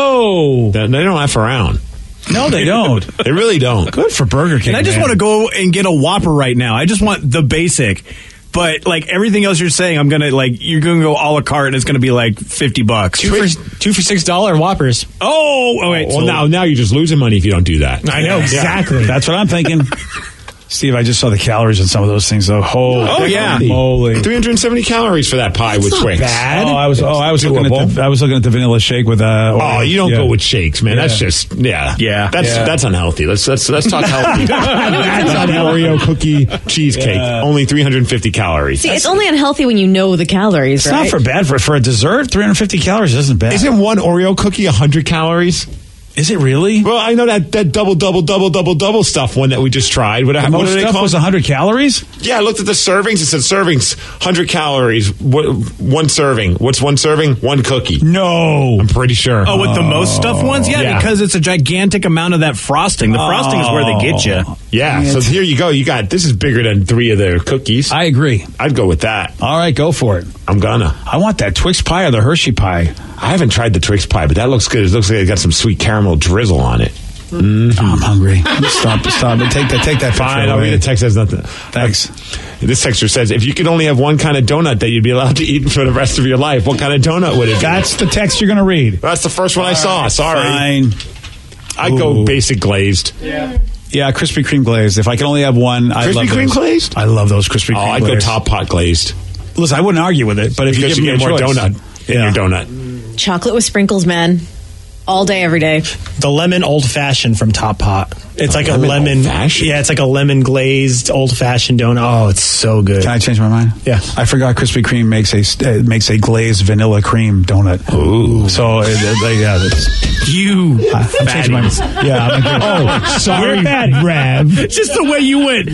Whoa. They, they don't F around. No, they don't. They really don't. Good for Burger King. And I just man. want to go and get a Whopper right now. I just want the basic. But like everything else you're saying, I'm gonna like you're gonna go a la carte and it's gonna be like fifty bucks. Two for two for six dollar Whoppers. Oh, oh wait. Well, so- now now you're just losing money if you don't do that. I know exactly. That's what I'm thinking. Steve, I just saw the calories on some of those things. Though. Holy Oh yeah, moly! three hundred seventy calories for that pie with Twix. Bad. Oh, I was. Oh, I was looking doable. at the. I was looking at the vanilla shake with. Uh, Oh, you don't yeah. go with shakes, man. Yeah. That's just yeah, Yeah. That's Yeah. that's unhealthy. Let's let's let's talk healthy. That's on Oreo cookie cheesecake. Yeah. Only three hundred fifty calories. See, it's only unhealthy when you know the calories, It's right? not for bad for for a dessert. three hundred fifty calories isn't bad. Isn't one Oreo cookie one hundred calories? Is it really? Well, I know that, that double, double, double, double, double stuff one that we just tried. What, what Most do they stuff call was it? one hundred calories. Yeah, I looked at the servings. It said servings, one hundred calories. What, one serving. What's one serving? One cookie. No. I'm pretty sure. Oh, with the most stuff ones? Yeah, Yeah. because it's a gigantic amount of that frosting. The frosting is where they get you. Yeah, so here you go. You got, this is bigger than three of their cookies. I agree. I'd go with that. All right, go for it. I'm gonna. I want that Twix pie or the Hershey pie. I haven't tried the Twix pie, but that looks good. It looks like it got some sweet caramel drizzle on it. Mm-hmm. I'm hungry. Stop, stop. Take that, take that. Fine, picture I'll away. read a text. Has nothing. Thanks. This texter says, if you could only have one kind of donut that you'd be allowed to eat for the rest of your life, what kind of donut would it be? That's the text you're going to read. That's the first one I saw. Sorry. Fine. I'd go Ooh. basic glazed. Yeah, Krispy Kreme glazed. If I could only have one, I Krispy love Kreme those. glazed? I love those Krispy Oh, Kreme I'd go glazed. top pot glazed. Listen, I wouldn't argue with it, but if Because you you give get me a more choice, donut in Yeah. your donut. Chocolate with sprinkles, man. All day, every day. The lemon old fashioned from Top Pot. It's A like lemon a lemon. old-fashioned? Yeah, it's like a lemon glazed old fashioned donut. Oh, it's so good. Can I change my mind? Yeah. I forgot Krispy Kreme makes a uh, makes a glazed vanilla cream donut. Ooh. So uh, uh, yeah, that's, You. I'm changing my mind. Yeah. I'm agree- Oh, sorry, bad, Rev. Just the way you went.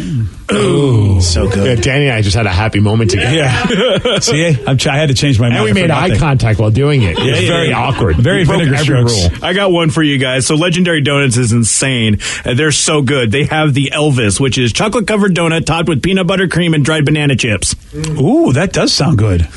Ooh. So good. Yeah, Danny and I just had a happy moment together. Yeah. See, I'm, I had to change my mind. And we I made forgot eye that. contact while doing it. It was yeah, very yeah. awkward. Very We broke vinegar every strokes. rule. I got one for you guys. So Legendary Donuts is insane. Uh, They're so good. They have the Elvis, which is chocolate covered donut topped with peanut butter cream and dried banana chips. Ooh, that does sound good.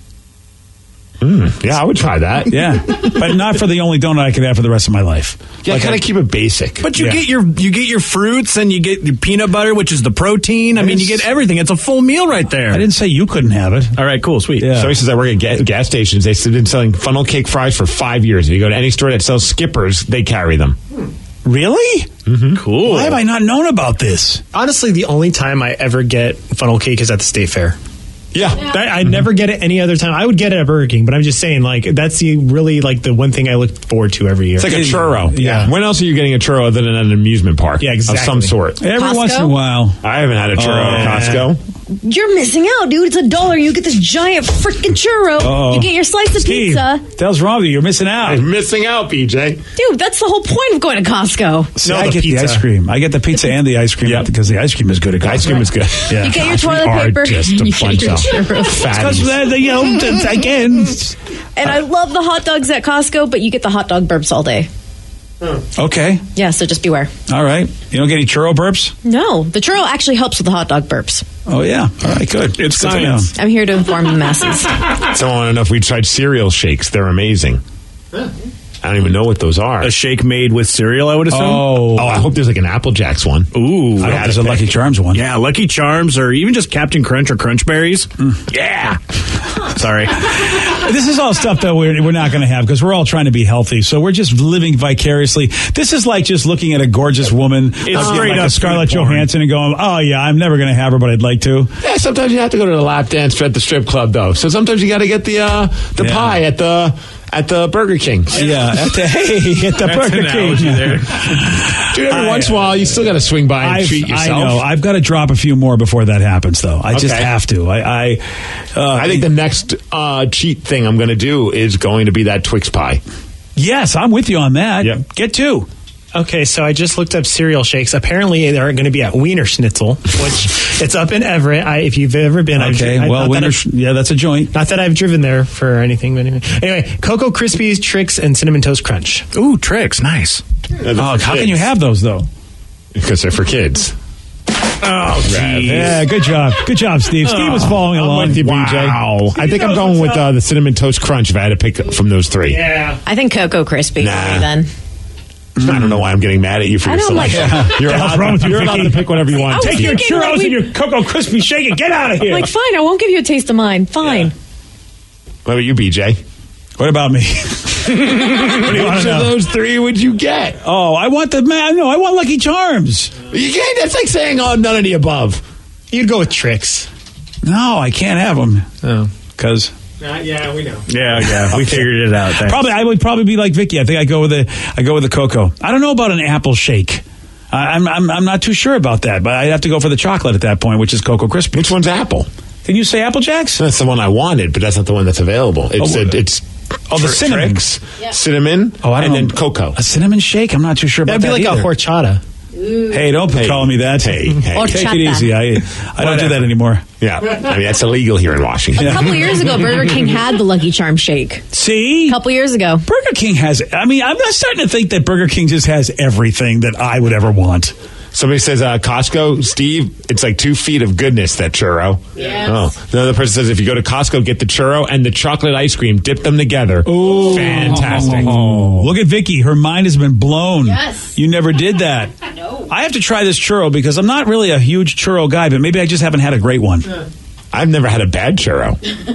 Mm, yeah, I would try that. Yeah, but not for the only donut I could have for the rest of my life. Yeah, Like kind I- of keep it basic. But you Yeah. get your you get your fruits and you get your peanut butter, which is the protein. I mean, you get everything. It's a full meal right there. I didn't say you couldn't have it. All right, cool, sweet. Yeah. So he says I work at ga- gas stations. They've been selling funnel cake fries for five years. If you go to any store that sells Skippers, they carry them. Really? Mm-hmm. Cool. Why have I not known about this? Honestly, the only time I ever get funnel cake is at the state fair. Yeah. I, I never get it any other time. I would get it at Burger King, but I'm just saying, like, that's the really like the one thing I look forward to every year. It's like a churro. Yeah. When else are you getting a churro other than at an amusement park? Yeah, exactly. Of some sort. Every Costco? once in a while. I haven't had a churro Oh, at Costco. You're missing out, dude. It's a dollar. You get this giant freaking churro. Uh-oh. You get your slice of Steve, pizza. what the hell's wrong with you? You're missing out. I'm missing out, B J. Dude, that's the whole point of going to Costco. See, No, I the get pizza. the ice cream. I get the pizza and the ice cream Yep. because the ice cream is good at Costco. Ice cream is good. Yeah. You get your Gosh, we toilet are paper. just a You bunch get your of churros. Because fatties. you know, again. And I love the hot dogs at Costco, but you get the hot dog burps all day. Okay. Yeah, so just beware. All right. You don't get any churro burps? No, the churro actually helps with the hot dog burps. Oh, yeah. All right, good. It's Good to know. science. I'm here to inform the masses. Someone want to know if we tried cereal shakes. They're amazing. I don't even know what those are. A shake made with cereal, I would assume. Oh, oh I hope there's like an Apple Jacks one. Ooh, I hope there's a Lucky Charms one. Yeah, Lucky Charms, or even just Captain Crunch or Crunch Berries. Mm. Yeah. Sorry. This is all stuff that we're, we're not going to have because we're all trying to be healthy. So we're just living vicariously. This is like just looking at a gorgeous woman, It's uh, straight like up a Scarlett food porn. Johansson, and going, "Oh yeah, I'm never going to have her, but I'd like to." Yeah, sometimes you have to go to the lap dance at the strip club, though. So sometimes you got to get the uh, the Yeah. pie at the at the Burger King. Yeah, at the hey, at the That's Burger an King. analogy there. Dude, every I- once in a while, you still got to swing by and I've- treat yourself. I know. I've got to drop a few more before that happens, though. I just Okay. have to. I, I, uh, I think the next uh, cheat thing I'm going to do is going to be that Twix pie. yes, I'm with you on that. Yep. Get two. Okay, so I just looked up cereal shakes. Apparently, they're going to be at Wiener Schnitzel, which it's up in Everett. I, if you've ever been, I've Okay, dri- I- well, not that Wiener I've- Sch- yeah, that's a joint. Not that I've driven there for anything, but anyway. Anyway, Cocoa Krispies, Trix, and Cinnamon Toast Crunch. Ooh, Trix, nice. Oh, how can you have those though? Because they're for kids. Oh, geez. Yeah, good job. Good job, Steve. Steve was following I'm along. with you, B J. Wow. I think I'm knows going what's with uh, the Cinnamon Toast Crunch if I had to pick from those three. Yeah. I think Cocoa Crispy Nah. for me then. I don't know why I'm getting mad at you for I your don't like selection. that. You're, What the hell's allowed, wrong with you, you're allowed Vicky? to pick whatever you want. I was Take Take your thinking, churros like, and your Cocoa Crispy Shake it. Get out of here. Like, fine, I won't give you a taste of mine. Fine. What about you, B J? What about me? What do you want Which to of know? those three would you get? Oh, I want the man. No, I want Lucky Charms. You can't. That's like saying, "Oh, none of the above." You'd go with Trix. No, I can't have them. Oh. Because Uh, yeah, we know. Yeah, yeah, we figured it out. Thanks. probably I would probably be like Vicky. I think I go with the I go with the cocoa. I don't know about an apple shake. I, I'm I'm I'm not too sure about that, but I have to go for the chocolate at that point, which is Cocoa Krispies. Which one's Apple? Did you say Apple Jacks? That's the one I wanted, but that's not the one that's available. It's Oh, a, it's oh, the Tr- cinnamon. Trix, cinnamon, Oh, I don't and know. then cocoa. A cinnamon shake? I'm not too sure about That'd be that like either. a horchata. Hey, don't Hey. call me that. Hey, hey. Take Horchata. it easy. I I don't do that anymore. Yeah, I mean that's illegal here in Washington. A couple years ago, Burger King had the Lucky Charm shake. See? A couple years ago. Burger King has, I mean, I'm not starting to think that Burger King just has everything that I would ever want. Somebody says uh, Costco, Steve, it's like two feet of goodness, that churro. Yes. Oh, the other person says if you go to Costco, get the churro and the chocolate ice cream, dip them together. Ooh, fantastic. Oh, look at Vicky. Her mind has been blown. Yes. You never did that. No. I have to try this churro because I'm not really a huge churro guy, but maybe I just haven't had a great one. I've never had a bad churro.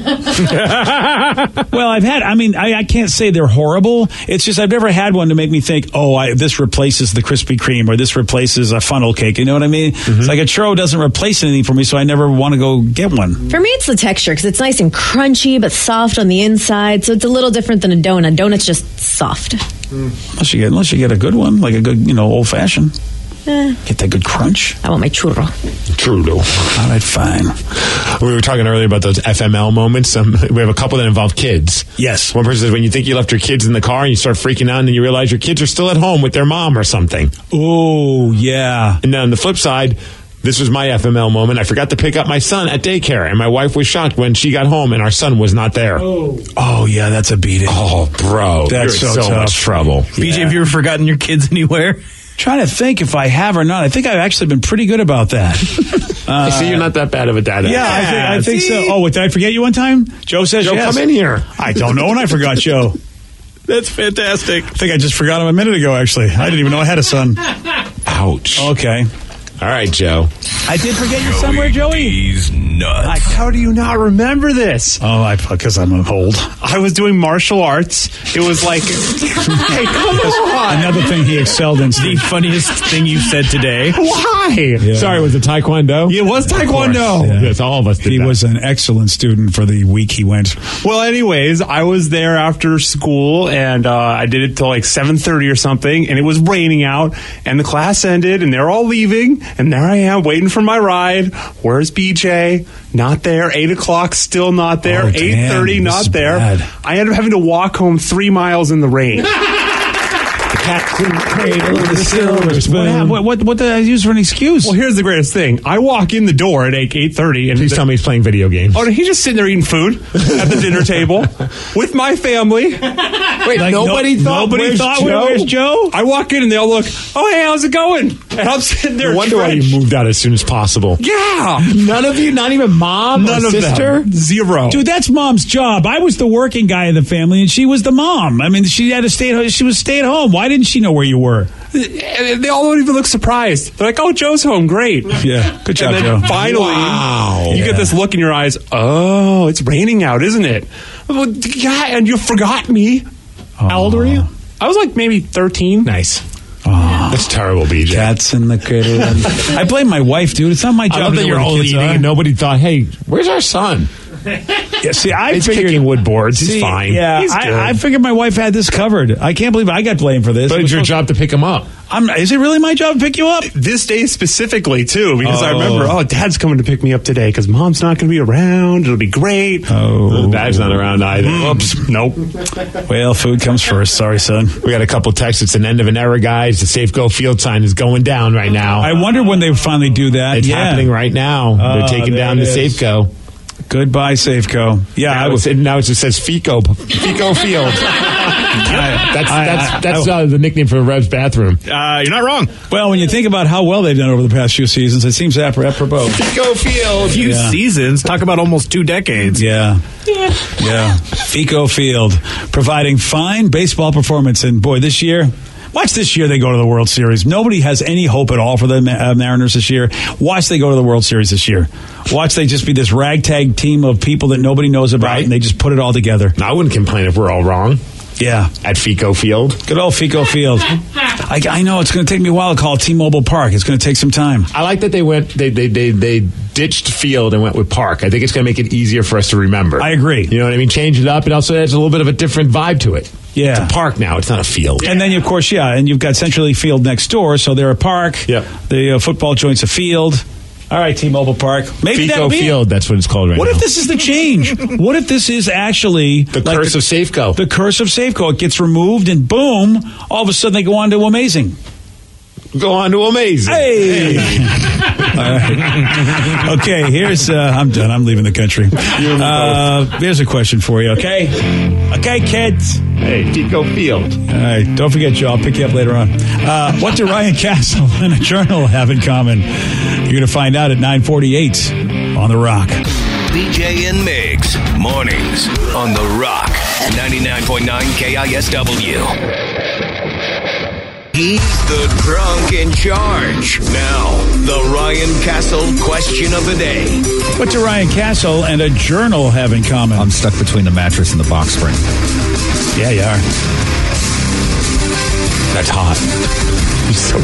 Well, I've had, I mean, I, I can't say they're horrible. It's just I've never had one to make me think, oh, I, this replaces the Krispy Kreme or this replaces a funnel cake. You know what I mean? It's like a churro doesn't replace anything for me, so I never want to go get one. For me, it's the texture because it's nice and crunchy but soft on the inside. So it's a little different than a donut. Donut's just soft. Unless you get, unless you get a good one, like a good, you know, old fashioned. Eh, Get that good crunch. I want my churro. Trudeau. All right, fine. We were talking earlier about those F M L moments. Um, we have a couple that involve kids. Yes. One person says when you think you left your kids in the car and you start freaking out and then you realize your kids are still at home with their mom or something. Oh, yeah. And then on the flip side, this was my F M L moment. I forgot to pick up my son at daycare, and my wife was shocked when she got home and our son was not there. Oh, oh yeah, that's a beating. Oh, bro. That's You're so in so tough. much trouble. B J, have you ever forgotten your kids anywhere? Trying to think if I have or not. I think I've actually been pretty good about that. I see you're not that bad of a dad. Yeah, I think, I think so. Oh, what, did I forget you one time? Joe says Joe, yes. come in here. I don't know when I forgot Joe. That's fantastic. I think I just forgot him a minute ago, actually. I didn't even know I had a son. Ouch. Okay. All right, Joe. I did forget you somewhere, Joey. He's nuts. How do you not remember this? Oh, I because I'm old. I was doing martial arts. It was like, hey, come on. Another thing he excelled in. The funniest thing you said today. Why? Yeah. Sorry, was it Taekwondo? It was Taekwondo. Yeah. Yes, all of us did He that. was an excellent student for the week he went. Well, anyways, I was there after school, and uh, I did it till like seven thirty or something, and it was raining out, and the class ended, and they're all leaving, and there I am waiting for my ride. Where's B J? Not there. eight o'clock, still not there. Oh, damn. eight thirty, This not is there. bad. I ended up having to walk home three miles in the rain. Cats in the cradle of the silver spoon. What, what, what did I use for an excuse? Well, here's the greatest thing. I walk in the door at eight thirty, and please the, tell me he's playing video games. Oh, he's just sitting there eating food at the dinner table with my family. Wait, like, nobody no, thought. Nobody where's thought. Joe? Where's Joe? I walk in and they all look. Oh, hey, how's it going? And I'm sitting there. I wonder why you moved out as soon as possible. Yeah, none of you, not even mom, none or of sister, them. Zero. Dude, that's mom's job. I was the working guy in the family, and she was the mom. I mean, she had to stay. At, she was stay at home. Why didn't she know where you were? They all don't even look surprised. They're like, "Oh, Joe's home. Great." Yeah, good job, and then Joe. Finally, wow. you yeah. get this look in your eyes. Oh, it's raining out, isn't it? Well, yeah, and you forgot me. Oh. How old were you? I was like maybe thirteen. Nice. Oh. That's terrible, B J. Cats in the cradle. I blame my wife, dude. It's not my job. I love to that know you're where the old kids eating are. and nobody thought, hey, where's our son? Yeah, see, I He's figured kicking wood boards. He's see, fine. Yeah, He's good. I, I figured my wife had this covered. I can't believe I got blamed for this. But It it's was your supposed- job to pick him up. I'm, is it really my job to pick you up? This day specifically, too, because I Oh. remember, oh, Dad's coming to pick me up today because Mom's not going to be around. It'll be great. Oh, Dad's not around either. Oops. Nope. Well, food comes first. Sorry, son. We got a couple texts. It's an end of an era, guys. The Safeco field sign is going down right now. I wonder when they finally do that. It's yeah. happening right now. Oh, They're taking there down it the is. Safeco. Goodbye, Safeco. Yeah, Now, I was. it's, now it just says Fico. Fico Field. that's I- that's I- that's I- uh, the nickname for Rev's bathroom. Uh, you're not wrong. Well, when you think about how well they've done over the past few seasons, it seems apropos. Fico Field. Few Yeah. seasons. Talk about almost two decades. Yeah. Yeah. Fico Field, providing fine baseball performance. And boy, this year, watch this year they go to the World Series. Nobody has any hope at all for the uh, Mariners this year. Watch they go to the World Series this year. Watch they just be this ragtag team of people that nobody knows about, Right. and they just put it all together. I wouldn't complain if we're all wrong. Yeah. At Fico Field. Good old Fico Field. I, I know it's going to take me a while to call it T-Mobile Park. It's going to take some time. I like that they went. They they they, they ditched Field and went with Park. I think it's going to make it easier for us to remember. I agree. You know what I mean? Change it up. It also adds a little bit of a different vibe to it. Yeah. It's a park now. It's not a field. And then, of course, yeah, and you've got Central League Field next door, so they're a park. Yep. The uh, football joint's a field. All right, T-Mobile Park. Maybe Fico that'll be Field. it. That's what it's called right What now. if this is the change? What if this is actually the like curse the, of Safeco? The curse of Safeco. It gets removed, and boom! All of a sudden, they go on to amazing. Go on to amazing. Hey. All right. Okay, here's. Uh, I'm done. I'm leaving the country. Uh, here's a question for you. Okay. Okay, kids. Hey, Fico Field. All right. Don't forget, Joe. I'll pick you up later on. Uh, what do Ryan Castle and a Journal have in common? You're going to find out at nine forty-eight on The Rock. B J and Migs, mornings on The Rock, ninety-nine point nine K I S W. He's the drunk in charge. Now, the Ryan Castle question of the day. What do Ryan Castle and a Journal have in common? I'm stuck between the mattress and the box spring. Yeah, you are. That's hot. He's so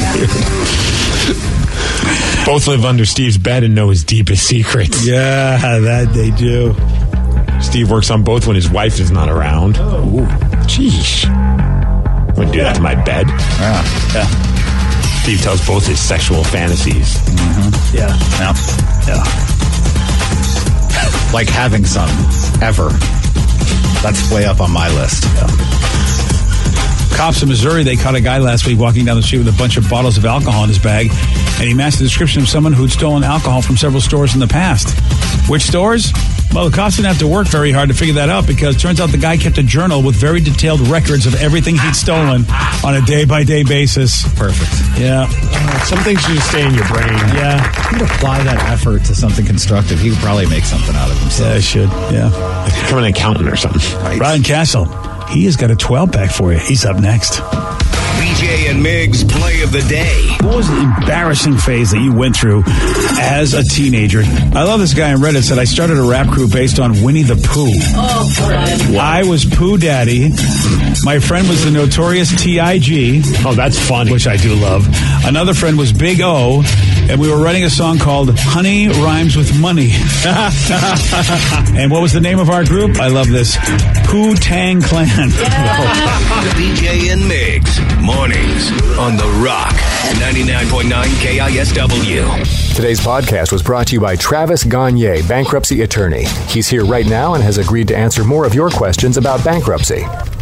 weird. Both live under Steve's bed and know his deepest secrets. Yeah, that they do. Steve works on both when his wife is not around. Ooh. Jeez. Wouldn't do that to my bed. Yeah. Yeah. Steve tells both his sexual fantasies. Mm-hmm. Yeah. Yeah. Yeah. Like having some, ever. That's way up on my list. Yeah. Cops in Missouri, they caught a guy last week walking down the street with a bunch of bottles of alcohol in his bag, and he matched the description of someone who'd stolen alcohol from several stores in the past. Which stores? Well, the cops didn't have to work very hard to figure that out, because it turns out the guy kept a journal with very detailed records of everything he'd stolen on a day-by-day basis. Perfect. Yeah. Uh, some things should just stay in your brain. Yeah. He could apply that effort to something constructive. He could probably make something out of himself. Yeah, I should. Yeah. Become an accountant or something. Right. Ryan Castle, he has got a twelve-pack for you. He's up next. B J and Migs play of the day. What was the embarrassing phase that you went through as a teenager? I love this guy on Reddit said, I started a rap crew based on Winnie the Pooh. Oh, God. I was Pooh Daddy. My friend was the notorious T I G. Oh, that's funny. Which I do love. Another friend was Big O. And we were writing a song called Honey Rhymes with Money. And what was the name of our group? I love this. Pooh Tang Clan. Yeah. B J and Migs, mornings on The Rock, ninety-nine point nine K I S W. Today's podcast was brought to you by Travis Gagne, bankruptcy attorney. He's here right now and has agreed to answer more of your questions about bankruptcy.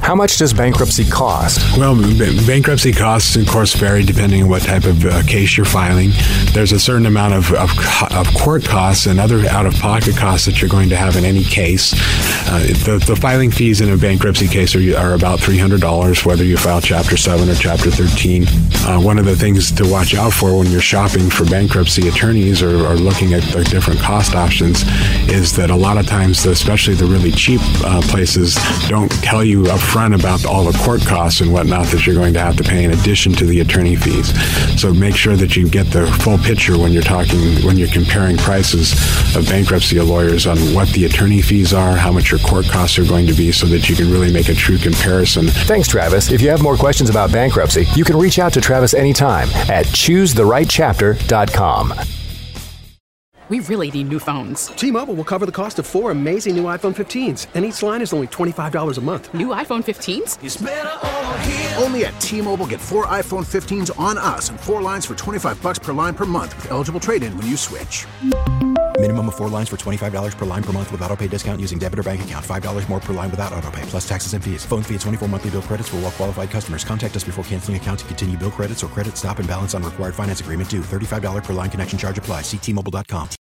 How much does bankruptcy cost? Well, b- bankruptcy costs, of course, vary depending on what type of uh, case you're filing. There's a certain amount of, of, of court costs and other out-of-pocket costs that you're going to have in any case. Uh, the, the filing fees in a bankruptcy case are, are about three hundred dollars, whether you file Chapter seven or Chapter thirteen. Uh, one of the things to watch out for when you're shopping for bankruptcy attorneys or, or looking at the different cost options is that a lot of times, especially the really cheap uh, places, don't tell you up front about all the court costs and whatnot that you're going to have to pay in addition to the attorney fees. So make sure that you get the full picture when you're talking, when you're comparing prices of bankruptcy lawyers on what the attorney fees are, how much your court costs are going to be, so that you can really make a true comparison. Thanks, Travis. If you have more questions about bankruptcy, you can reach out to Travis anytime at choose the right chapter dot com. We really need new phones. T-Mobile will cover the cost of four amazing new iPhone fifteens, and each line is only twenty-five dollars a month. New iPhone fifteens? It's better over here. Only at T-Mobile, get four iPhone fifteens on us and four lines for twenty-five bucks per line per month with eligible trade-in when you switch. Minimum of four lines for twenty-five dollars per line per month with autopay discount using debit or bank account. five dollars more per line without autopay, plus taxes and fees. Phone fee at twenty-four monthly bill credits for well-qualified customers. Contact us before canceling account to continue bill credits or credit stop and balance on required finance agreement due. thirty-five dollars per line connection charge applies. See T Mobile dot com.